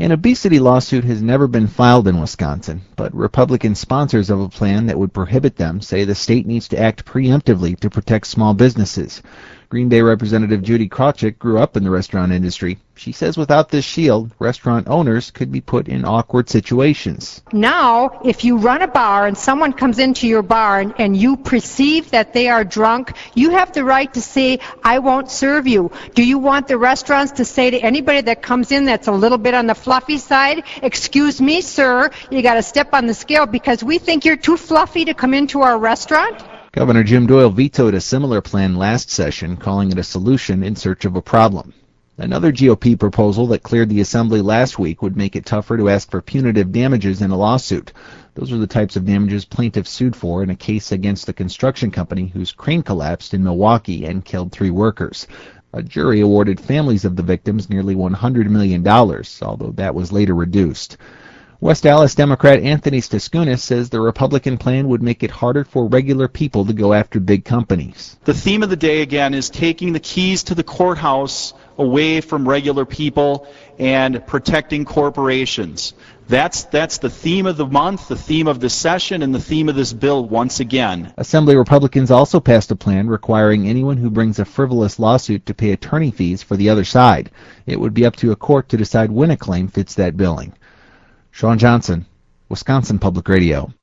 An obesity lawsuit has never been filed in Wisconsin, but Republican sponsors of a plan that would prohibit them say the state needs to act preemptively to protect small businesses. Green Bay Representative Judy Krawczyk grew up in the restaurant industry. She says without this shield, restaurant owners could be put in awkward situations. Now, if you run a bar and someone comes into your bar and you perceive that they are drunk, you have the right to say, I won't serve you. Do you want the restaurants to say to anybody that comes in that's a little bit on the fluffy side, excuse me, sir, you got to step on the scale because we think you're too fluffy to come into our restaurant? Governor Jim Doyle vetoed a similar plan last session, calling it a solution in search of a problem. Another GOP proposal that cleared the assembly last week would make it tougher to ask for punitive damages in a lawsuit. Those are the types of damages plaintiffs sued for in a case against the construction company whose crane collapsed in Milwaukee and killed 3 workers. A jury awarded families of the victims nearly $100 million, although that was later reduced. West Allis Democrat Anthony Staskunis says the Republican plan would make it harder for regular people to go after big companies. The theme of the day, again, is taking the keys to the courthouse away from regular people and protecting corporations. That's the theme of the month, the theme of this session, and the theme of this bill once again. Assembly Republicans also passed a plan requiring anyone who brings a frivolous lawsuit to pay attorney fees for the other side. It would be up to a court to decide when a claim fits that billing. Sean Johnson, Wisconsin Public Radio.